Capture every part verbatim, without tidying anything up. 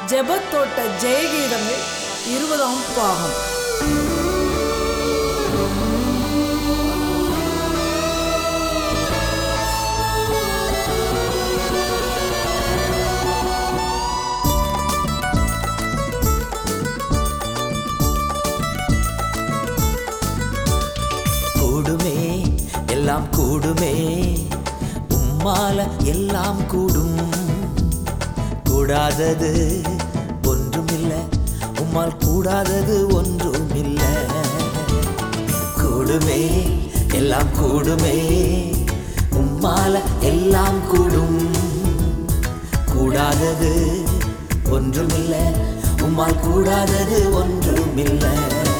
ஜெபத்தோட்ட ஜெயகீதங்கள் இருபதாம் பாகம். கூடுமே எல்லாம் கூடுமே, உம்மால எல்லாம் கூடும். கூடாதது ஒன்றுமில்லை, உம்மால் கூடாதது ஒன்றுமில்லை. கூடுமே எல்லாம் கூடுமே, உம்மால எல்லாம் கூடும். கூடாதது ஒன்றுமில்லை, உம்மால் கூடாதது ஒன்றுமில்லை.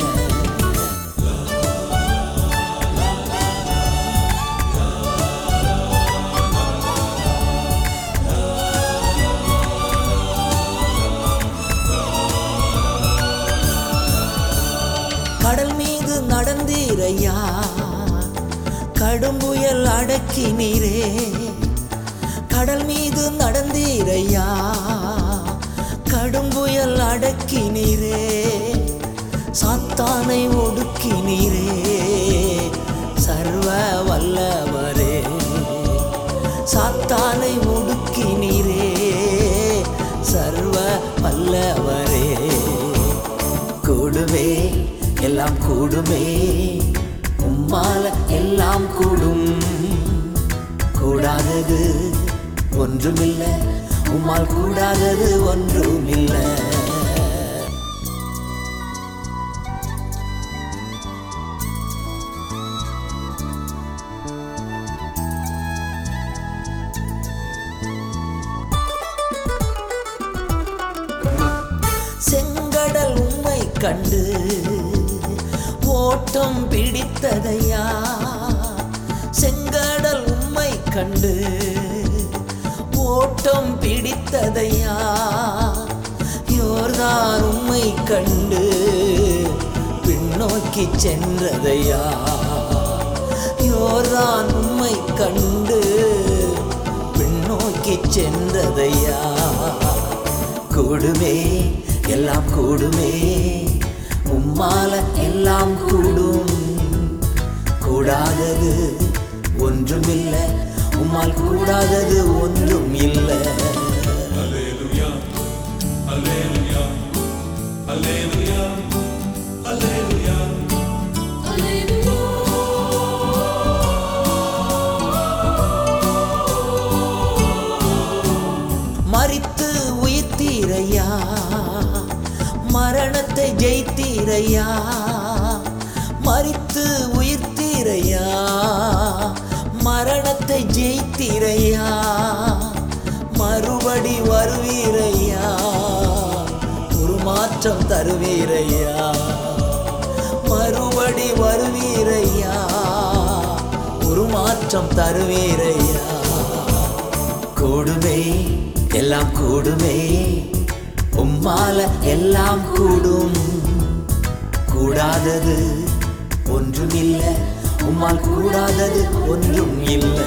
கடல் மீது நடந்தீரையா, கடும் புயல் அடக்கினீரே. கடல் மீது நடந்தீரையா, கடும் புயல் அடக்கினீரே. சாத்தானை ஒடுக்கினீரே, சர்வ வல்லவரே. சாத்தானை ஒடுக்கினீரே, சர்வ வல்லவரே. கூடுமே எல்லாம் கூடுமே, உம்மால எல்லாம் கூடும். கூடாதது ஒன்றுமில்லை, உம்மால் கூடாதது ஒன்றுமில்லை. செங்கடல் உம்மை கண்டு ஓட்டம் பிடித்ததையா. செங்கடல் உம்மை கண்டு ஓட்டம் பிடித்ததையா. யோர்தான் உம்மை கண்டு பின்னோக்கி சென்றதையா. யோர்தான் உம்மை கண்டு பின்னோக்கி சென்றதையா. கூடுமே எல்லாம் கூடுமே, உம்மால எல்லாம் கூடும். கூடாதது ஒன்றுமில்லை, உம்மால் கூடாதது ஒன்றும் இல்லை. அல்லேலூயா அல்லேலூயா அல்லேலூயா அல்லேலூயா. மரித்து உயிர்த்தீரையா, மரணத்தை ஜெயித்தீரையா. மரித்து உயிர்த்தீரையா, மரணத்தை ஜெயித்தீரையா. மறுபடி வருவீரையா, ஒரு மாற்றம் தருவீரையா. மறுபடி வருவீரையா, ஒரு மாற்றம் தருவீரையா. கூடுமே எல்லாம் கூடுமே, உம்மால எல்லாம் கூடும். கூடாதது ஒன்றுமில்லை, உம்மால் கூடாதது ஒன்றும் இல்லை.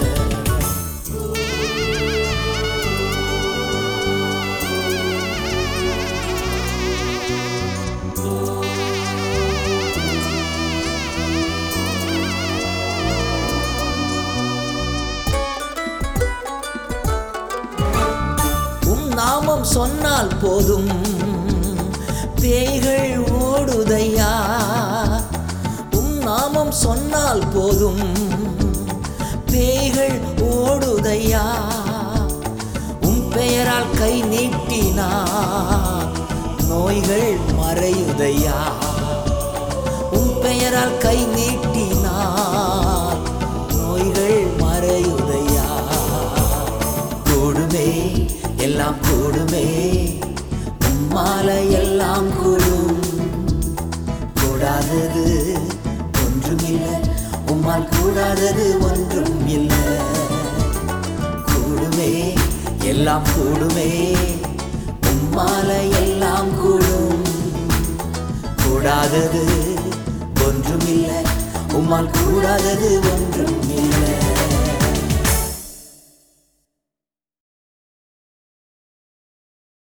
நாமம் சொன்னால் போதும், பேய்கள் ஓடுதையா. உம் நாமம் சொன்னால் போதும், பேய்கள் ஓடுதையா. உம் பெயரால் கை நீட்டினார், நோய்கள் மறையுதையா. உம் பெயரால் கை நீட்டினார், நோய்கள் மறையுதையா. கூடுமே எல்லாம் கூடுமே, உம்மால எல்லாம் கூடும். கூடாதது ஒன்றுமில்லை, உம்மால் கூடாதது ஒன்றும் இல்லை. கூடுமே எல்லாம் கூடுமே, உம்மால எல்லாம் கூடும். கூடாதது ஒன்றுமில்லை, உம்மால் கூடாதது ஒன்றும்